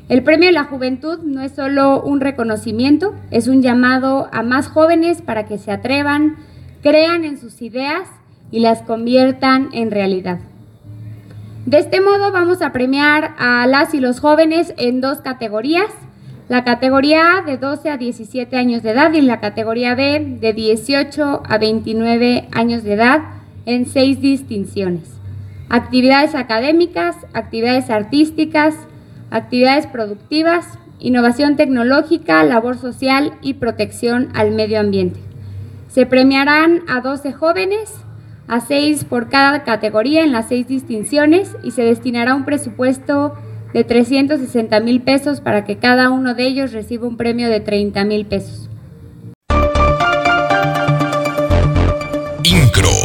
El Premio de la Juventud no es solo un reconocimiento, es un llamado a más jóvenes para que se atrevan, crean en sus ideas y las conviertan en realidad. De este modo vamos a premiar a las y los jóvenes en 2 categorías, la categoría A de 12 a 17 años de edad y la categoría B de 18 a 29 años de edad en 6 distinciones: actividades académicas, actividades artísticas, actividades productivas, innovación tecnológica, labor social y protección al medio ambiente. Se premiarán a 12 jóvenes, a 6 por cada categoría en las 6 distinciones y se destinará un presupuesto de 360,000 pesos para que cada uno de ellos reciba un premio de 30,000 pesos. INCRO,